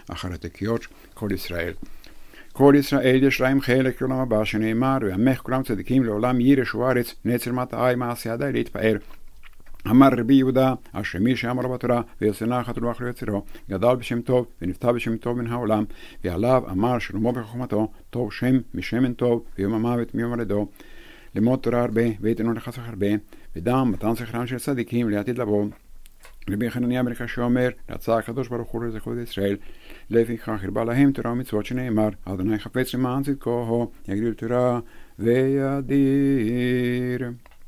אחר התיקיות כל ישראל. כל ישראל יש להם חלק לעולם הבא שנאמר, ועמך כולם צדיקים לעולם יירשו הארץ, נצר מטעי מעשה ידי להתפאר. אמר רבי יהודה, אשר מי שאמר בתורה, ויעשה נחת רוח ליוצרו, גדל בשם טוב, ונפטר בשם טוב מן העולם, ועליו אמר שלמה בחוכמתו, טוב שם משמן טוב, ויום המוות מיום הולדו, למות תורה הרבה, ויתנו לחסך הרבה, ודם מתן זכרם של צדיקים לעתיד לבוא. רבי חנניה בן עקשיא אומר, רצה הקדוש ברוך הוא לזכות ישראל, לפיכך הרבה להם תורה ומצוות שנאמר, אדוני חפץ למען צדקו, יגדיל תורה וידיר.